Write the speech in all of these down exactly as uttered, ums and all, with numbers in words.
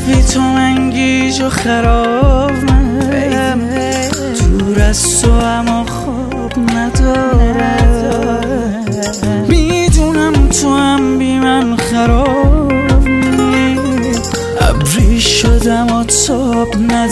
بی تو من گیج و خرابم، دور از تو اما خواب ندارم. میدونم تو هم بی من خرابی، ابری شدم و تاب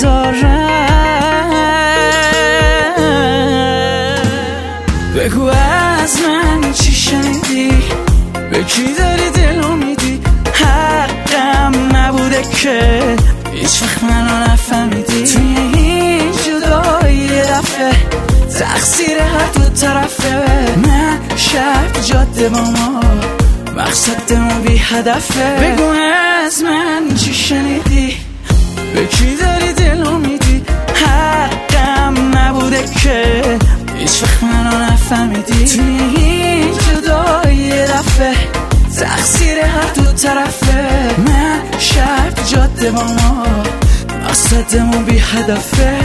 ندارم. بگو از من چی شنیدی، به کی داری دلو میدی؟ حقم نبوده که هیچ وقت منو نفهمیدی. توی این جدایی یه دفعه تقصیر هر دو طرفه. من شب جاده با ما مقصدمون بی هدفه. بگو از من چی شنیدی، به کی داری دلو میدی؟ حقم نبوده که هیچ وقت منو نفهمیدی. توی این جدایی یه دفعه تقصیر هر دو طرفه. من شب جاده با ما مقصدمون بی هدفه.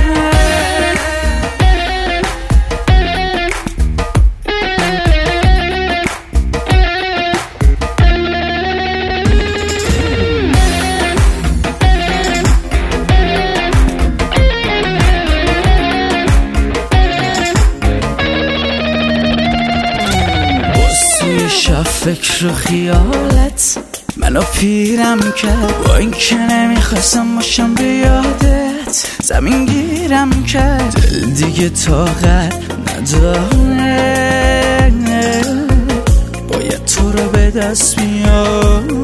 شب فکر و خیالت منو پیرم کرد، با این که نمیخواستم باشم به یادت. زمین گیرم کرد، دل دیگه طاقت نداره، باید تو رو به دست بیارم.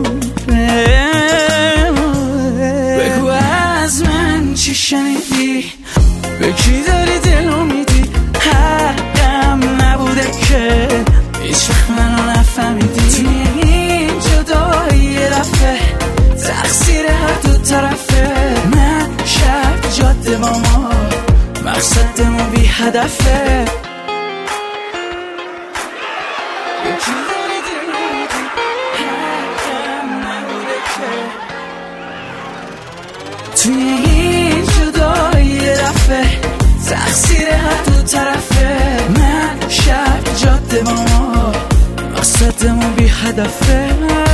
بگو از من چی شنیدی، به کی داری دلو میدی؟ حقم نبوده که هیچ وقت منو نفهمیدی. توی این جدایی یه دفعه تقصیر هر دو طرفه. من شب جاده با ما مقصدمون بی هدفه. یکی داری دلو میدی، حقم نبوده که. توی این جدایی یه دفعه تقصیر هر دو طرفه. من شب جاده با ما مقصدمون بی هدفه.